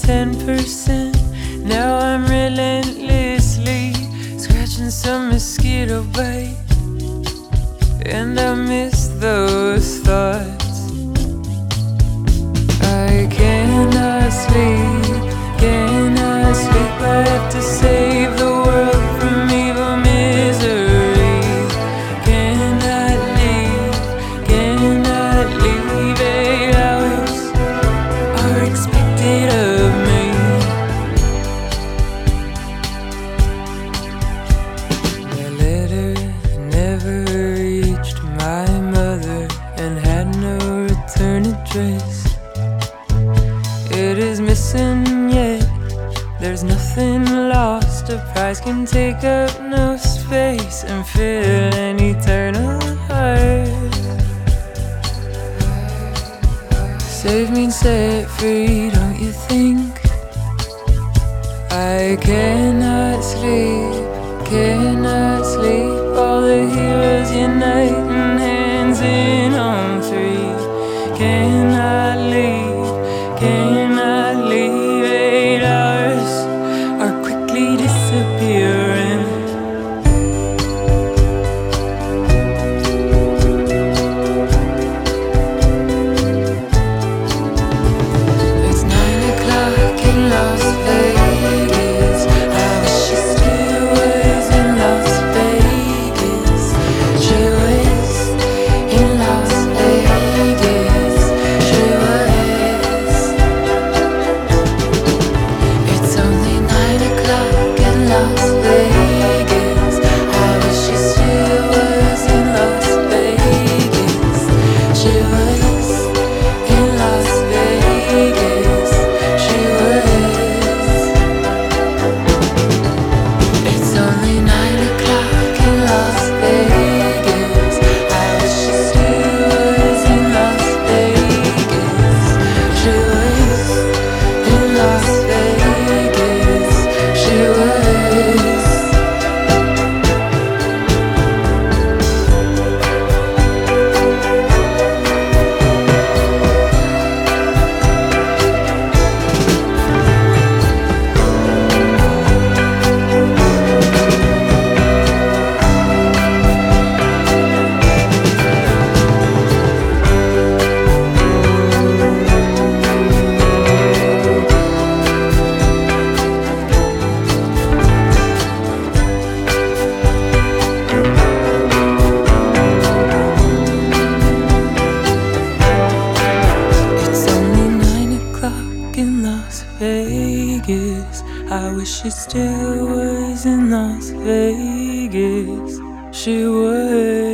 10%. Now I'm relentlessly scratching some mosquito bite, and I miss those thoughts. I cannot sleep, cannot sleep. I have to save the world from evil misery. Cannot leave. 8 hours are expected of me. The letter never reached my mother and had no return address. It is missing yet there's nothing lost. A prize can take up no space and fill an eternal heart. Save means set free, don't you think? I cannot sleep, cannot sleep. All the heroes unite and hands in on 3. Cannot leave, cannot leave. 8 hours are quickly disappearing. It's 9 o'clock in Las Vegas. I wish she still was in Las Vegas. She was in Las Vegas. She was. It's only 9 o'clock in Las Vegas. I wish she still was in Las Vegas. She was in Las Vegas. She was. It's only 9 o'clock in Las Vegas. I wish she still was in Las Vegas. She was in Las Vegas. She was. It's only 9 o'clock in Las Vegas. I wish she still was in Las Vegas. She was.